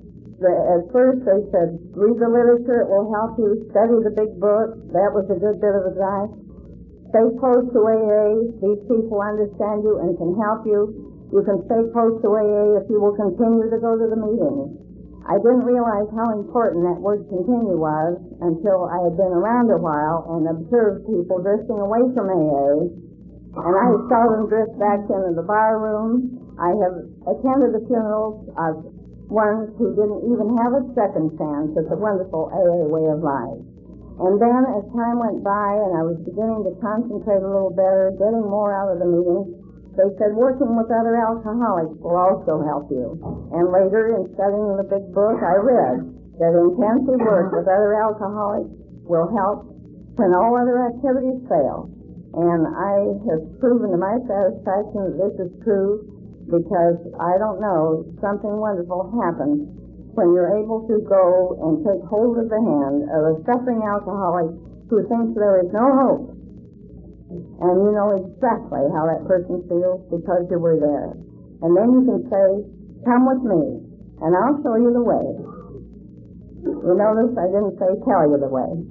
Speaker 3: at first they said, read the literature, it will help you. Study the big book. That was a good bit of advice. Stay close to AA. These people understand you and can help you. You can stay close to AA if you will continue to go to the meetings. I didn't realize how important that word continue was until I had been around a while and observed people drifting away from AA. And I saw them drift back into the bar room. I have attended the funerals of ones who didn't even have a second chance at the wonderful AA way of life. And then as time went by and I was beginning to concentrate a little better, getting more out of the meetings, they said working with other alcoholics will also help you. And later, in studying the big book, I read that intensive work with other alcoholics will help when all other activities fail. And I have proven to my satisfaction that this is true because, I don't know, something wonderful happens when you're able to go and take hold of the hand of a suffering alcoholic who thinks there is no hope. And you know exactly how that person feels because you were there. And then you can say, come with me, and I'll show you the way. You notice I didn't say tell you the way.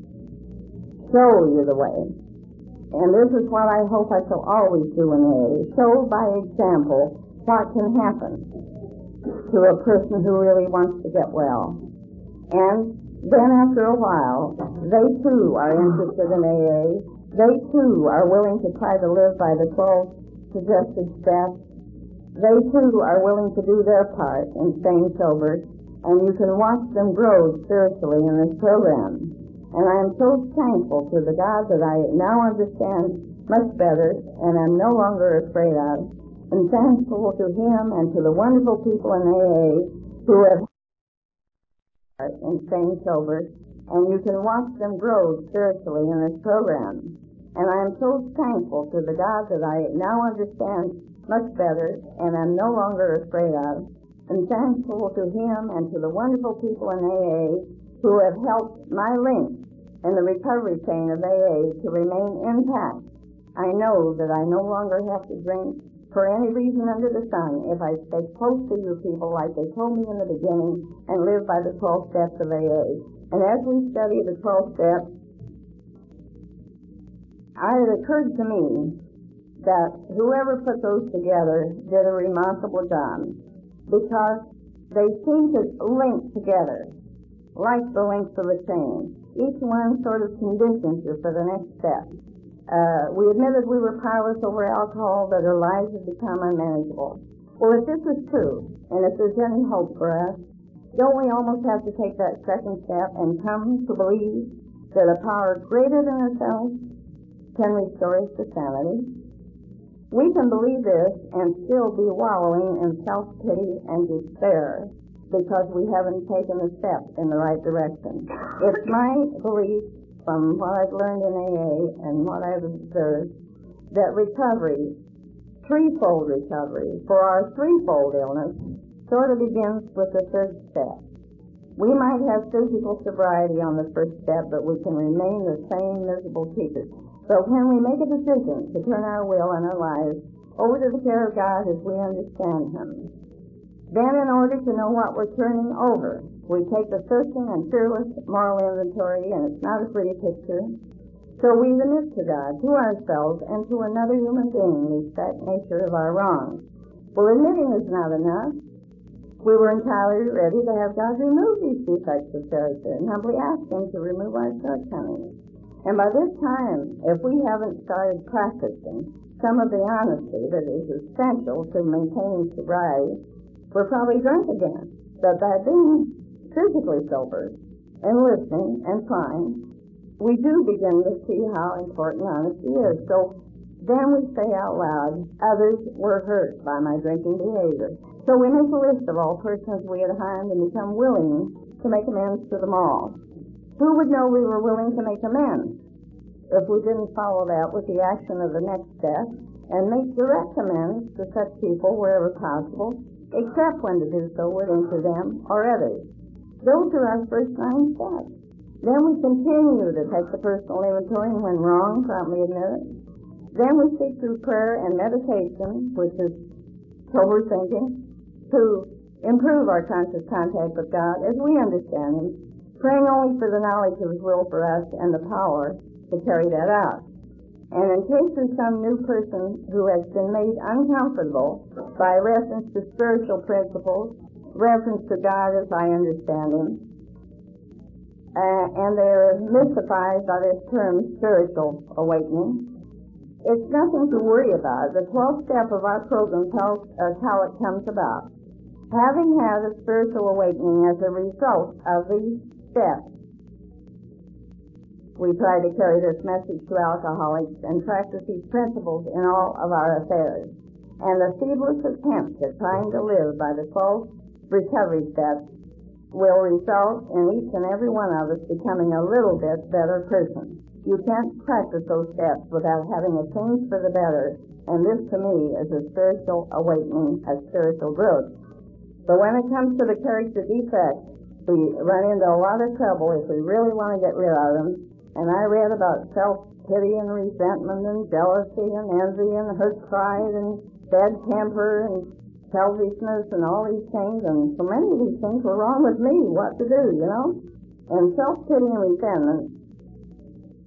Speaker 3: Show you the way. And this is what I hope I shall always do in AA. Show by example what can happen to a person who really wants to get well. And then after a while, they too are interested in AA. They too are willing to try to live by the 12 suggested steps. They too are willing to do their part in staying sober, and you can watch them grow spiritually in this program. And I am so thankful to the God that I now understand much better and am no longer afraid of, and thankful to Him and to the wonderful people in AA who have in staying sober, and you can watch them grow spiritually in this program. And I am so thankful to the God that I now understand much better and am no longer afraid of, and thankful to Him and to the wonderful people in AA who have helped my link in the recovery chain of AA to remain intact. I know that I no longer have to drink for any reason under the sun if I stay close to you people like they told me in the beginning and live by the 12 steps of AA. And as we study the 12 steps, it occurred to me that whoever put those together did a remarkable job, because they seem to link together like the links of a chain. Each one sort of conditions you for the next step. We admitted we were powerless over alcohol, that our lives had become unmanageable. Well, if this is true, and if there's any hope for us, don't we almost have to take that second step and come to believe that a power greater than ourselves can restore us to sanity? We can believe this and still be wallowing in self-pity and despair because we haven't taken a step in the right direction. It's my belief, from what I've learned in AA and what I've observed, that recovery, threefold recovery, for our threefold illness, sort of begins with the third step. We might have physical sobriety on the first step, but we can remain the same miserable creatures. But when we make a decision to turn our will and our lives over to the care of God as we understand Him, then in order to know what we're turning over, we take the searching and fearless moral inventory, and it's not a pretty picture. So we admit to God, to ourselves, and to another human being the exact nature of our wrongs. Well, admitting is not enough. We were entirely ready to have God remove these defects of character and humbly ask Him to remove our shortcomings. And by this time, if we haven't started practicing some of the honesty that is essential to maintaining sobriety, we're probably drunk again. But by being physically sober and listening and trying, we do begin to see how important honesty is. So then we say out loud, others were hurt by my drinking behavior. So we make a list of all persons we had harmed and become willing to make amends to them all. Who would know we were willing to make amends if we didn't follow that with the action of the next step and make direct amends to such people wherever possible, except when to do so would injure them or others? Those are our first 9 steps. Then we continue to take the personal inventory, and when wrong, promptly admit it. Then we seek through prayer and meditation, which is sober thinking, to improve our conscious contact with God as we understand Him, praying only for the knowledge of His will for us and the power to carry that out. And in case there's some new person who has been made uncomfortable by reference to spiritual principles, reference to God as I understand Him, and they're mystified by this term spiritual awakening, it's nothing to worry about. The 12th step of our program tells us how it comes about. Having had a spiritual awakening as a result of these steps, we try to carry this message to alcoholics and practice these principles in all of our affairs. And the feeblest attempt at trying to live by the 12 recovery steps will result in each and every one of us becoming a little bit better person. You can't practice those steps without having a change for the better, and this to me is a spiritual awakening, a spiritual growth. But when it comes to the character defects, we run into a lot of trouble if we really want to get rid of them. And I read about self-pity and resentment and jealousy and envy and hurt pride and bad temper and selfishness and all these things. And so many of these things were wrong with me, what to do, you know? And self-pity and resentment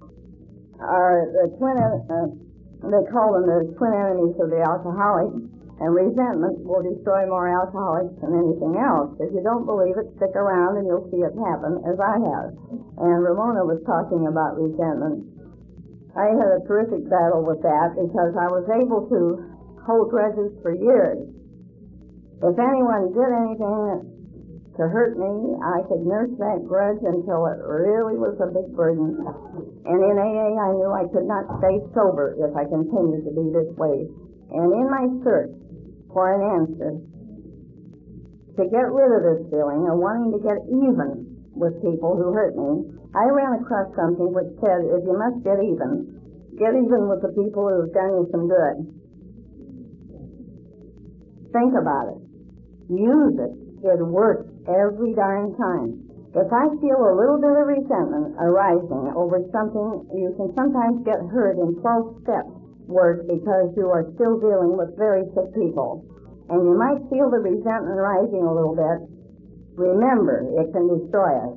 Speaker 3: are the twin, they call them the twin enemies of the alcoholic. And resentment will destroy more alcoholics than anything else. If you don't believe it, stick around and you'll see it happen, as I have. And Ramona was talking about resentment. I had a terrific battle with that because I was able to hold grudges for years. If anyone did anything to hurt me, I could nurse that grudge until it really was a big burden. And in AA, I knew I could not stay sober if I continued to be this way. And in my search for an answer to get rid of this feeling of wanting to get even with people who hurt me, I ran across something which said, if you must get even with the people who have done you some good. Think about it. Use it. It works every darn time. If I feel a little bit of resentment arising over something, you can sometimes get hurt in 12-step work because you are still dealing with very sick people. And you might feel the resentment rising a little bit. Remember, it can destroy us.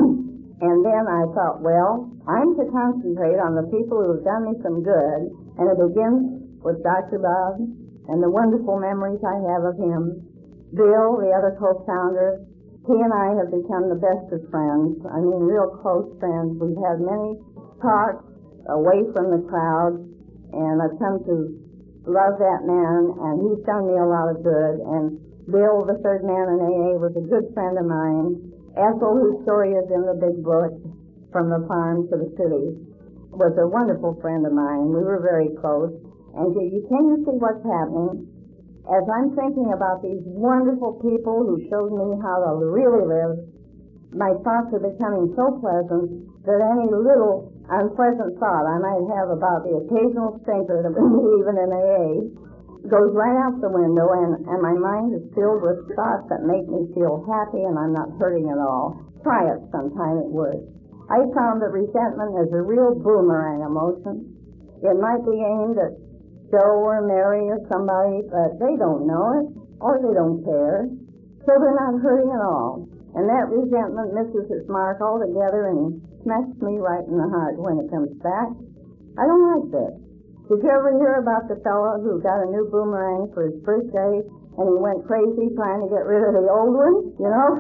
Speaker 3: And then I thought, well, I'm to concentrate on the people who have done me some good, and it begins with Dr. Bob and the wonderful memories I have of him. Bill, the other co-founder, he and I have become the best of friends. I mean, real close friends. We've had many talks away from the crowd, and I've come to love that man, and he's done me a lot of good. And Bill, the third man in AA, was a good friend of mine. Ethel, whose story is in the big book, From the Farm to the City, was a wonderful friend of mine. We were very close. And can you see what's happening? As I'm thinking about these wonderful people who showed me how to really live, my thoughts are becoming so pleasant that any little unpleasant thought I might have about the occasional stinker that we meet even in AA goes right out the window, and my mind is filled with thoughts that make me feel happy, and I'm not hurting at all. Try it sometime, it would. I found that resentment is a real boomerang emotion. It might be aimed at Joe or Mary or somebody, but they don't know it, or they don't care, so they're not hurting at all. And that resentment misses its mark altogether and smacks me right in the heart when it comes back. I don't like this. Did you ever hear about the fellow who got a new boomerang for his birthday and he went crazy trying to get rid of the old one? You know,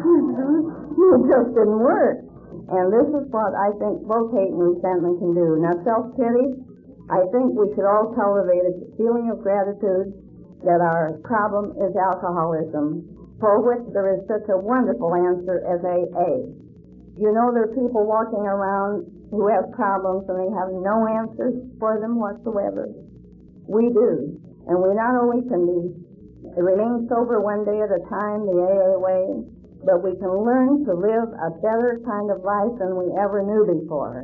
Speaker 3: it just didn't work. And this is what I think both hate and resentment can do. Now, self-pity, I think we should all cultivate a feeling of gratitude that our problem is alcoholism, for which there is such a wonderful answer as AA. You know, there are people walking around who have problems and they have no answers for them whatsoever. We do. And we not only can remain sober one day at a time the AA way, but we can learn to live a better kind of life than we ever knew before.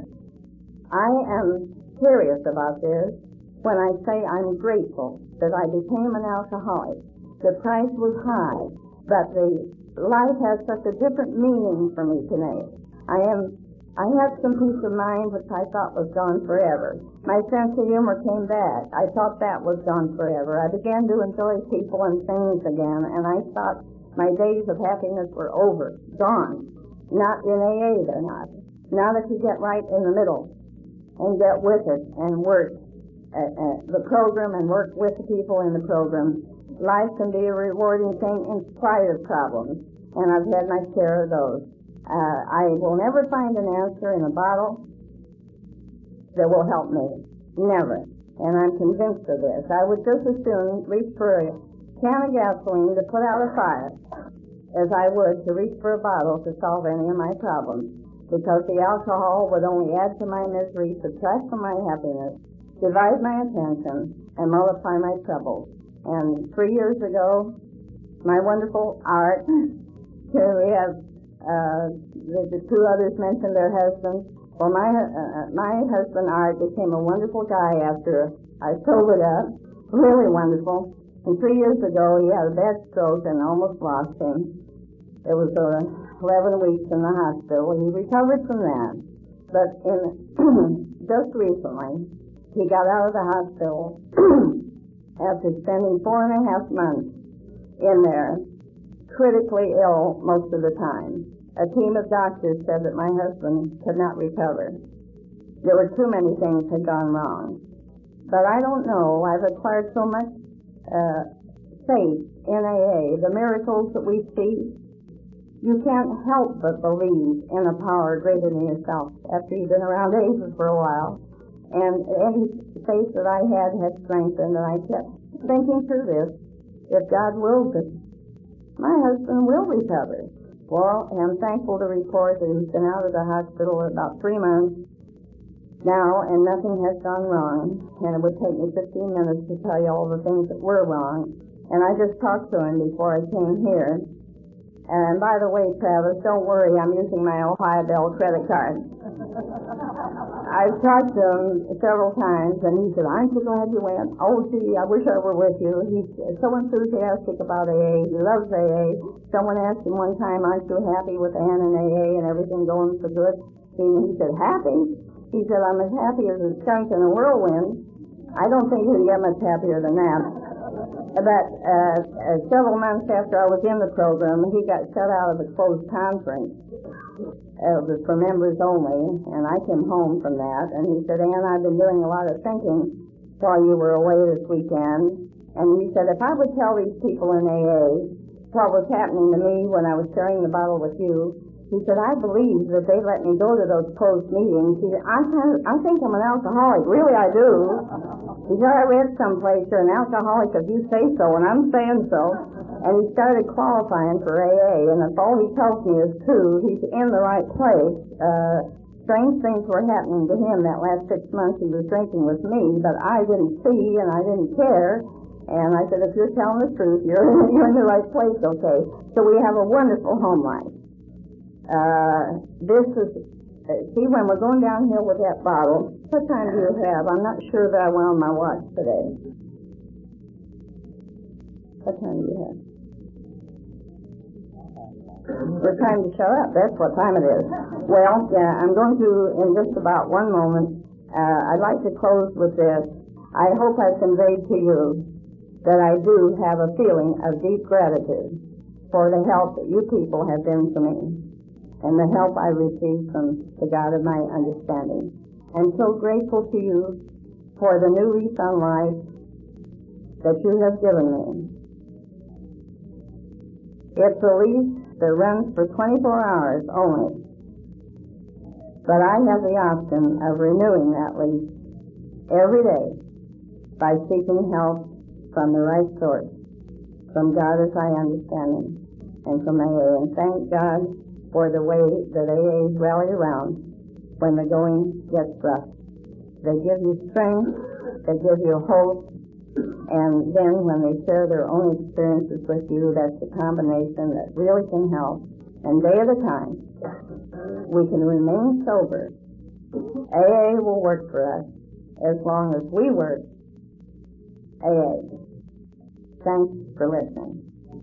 Speaker 3: I am serious about this when I say I'm grateful that I became an alcoholic. The price was high, but the life has such a different meaning for me today. I had some peace of mind which I thought was gone forever. My sense of humor came back. I thought that was gone forever. I began to enjoy people and things again, and I thought my days of happiness were over, gone. Not in AA, they're not. Now that you get right in the middle and get with it and work the program and work with the people in the program, life can be a rewarding thing in spite of problems, and I've had my share of those. I will never find an answer in a bottle that will help me. Never. And I'm convinced of this. I would just as soon reach for a can of gasoline to put out a fire as I would to reach for a bottle to solve any of my problems, because the alcohol would only add to my misery, subtract from my happiness, divide my attention, and multiply my troubles. And 3 years ago, my wonderful Art, here we have the two others mentioned their husbands. Well, my husband Art became a wonderful guy after I sobered up, really wonderful. And 3 years ago, he had a bad stroke and almost lost him. It was 11 weeks in the hospital. He recovered from that, but just recently, he got out of the hospital after spending 4.5 months in there, critically ill most of the time. A team of doctors said that my husband could not recover. There were too many things had gone wrong. But I don't know. I've acquired so much faith in AA, the miracles that we see, you can't help but believe in a power greater than yourself after you've been around AA for a while. And any faith that I had strengthened, and I kept thinking through this. If God wills it, my husband will recover. Well, I'm thankful to report that he's been out of the hospital about 3 months now, and nothing has gone wrong. And it would take me 15 minutes to tell you all the things that were wrong. And I just talked to him before I came here. And by the way, Travis, don't worry, I'm using my Ohio Bell credit card. I've talked to him several times, and he said, aren't you glad you went? Oh, gee, I wish I were with you. He's so enthusiastic about AA. He loves AA. Someone asked him one time, aren't you happy with Ann and AA and everything going so good? He said, happy? He said, I'm as happy as a skunk in a whirlwind. I don't think you can get much happier than that. But several months after I was in the program, he got shut out of a closed conference. It was for members only, and I came home from that, and he said, Ann, I've been doing a lot of thinking while you were away this weekend, and he said, if I would tell these people in AA what was happening to me when I was sharing the bottle with you, he said, I believe that they let me go to those closed meetings. He said, I think I'm an alcoholic. Really, I do. He said, I read someplace you're an alcoholic if you say so, and I'm saying so. And he started qualifying for AA, and if all he tells me is true, he's in the right place. Strange things were happening to him that last 6 months he was drinking with me, but I didn't see and I didn't care. And I said, if you're telling the truth, you're in the right place, okay? So we have a wonderful home life. This is, see, when we're going downhill with that bottle, what time do you have? I'm not sure that I wound my watch today. What time do you have? We're trying to shut up. That's what time it is. Well, I'm going to, in just about one moment, I'd like to close with this. I hope I've conveyed to you that I do have a feeling of deep gratitude for the help that you people have been to me and the help I received from the God of my understanding. I'm so grateful to you for the new lease on life that you have given me. It's a lease that runs for 24 hours only, but I have the option of renewing that lease every day by seeking help from the right source, from God as I understand Him, and from AA. And thank God for the way that AAs rally around when the going gets rough. They give you strength, they give you hope, and then when they share their own experiences with you, that's the combination that really can help. And day at a time, we can remain sober. AA will work for us as long as we work AA. Thanks for listening.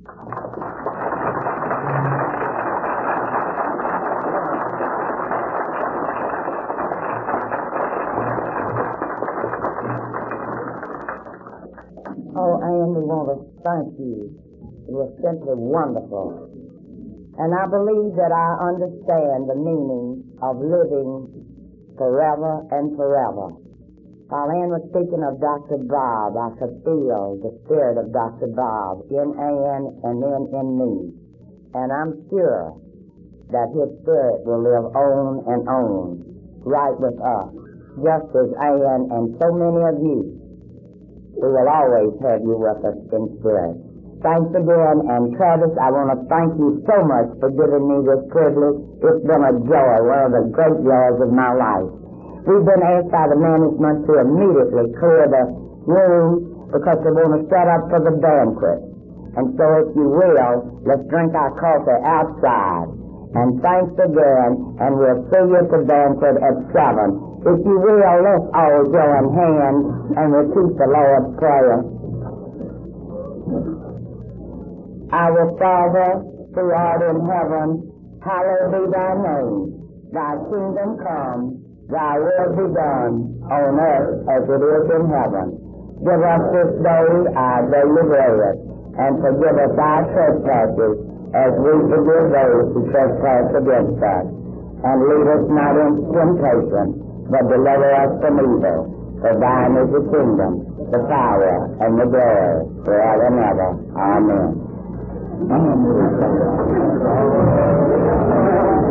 Speaker 2: Oh, Ann, we want to thank you. It was simply wonderful. And I believe that I understand the meaning of living forever and forever. While Ann was speaking of Dr. Bob, I could feel the spirit of Dr. Bob in Ann and then in me. And I'm sure that his spirit will live on and on, right with us, just as Ann and so many of you. We will always have you with us in spirit. Thanks again, and Travis, I want to thank you so much for giving me this privilege. It's been a joy, one of the great joys of my life. We've been asked by the management to immediately clear the room because they want to set up for the banquet. And so if you will, let's drink our coffee outside. And thanks again, and we'll see you at the banquet at 7. If you will, let's all join hands and repeat the Lord's Prayer. Our Father, who art in heaven, hallowed be thy name. Thy kingdom come, thy will be done, on earth as it is in heaven. Give us this day our daily bread, and forgive us our trespasses, as we forgive those who trespass against us. And lead us not into temptation, but deliver us from evil. For thine is the kingdom, the power, and the glory, forever and ever. Amen.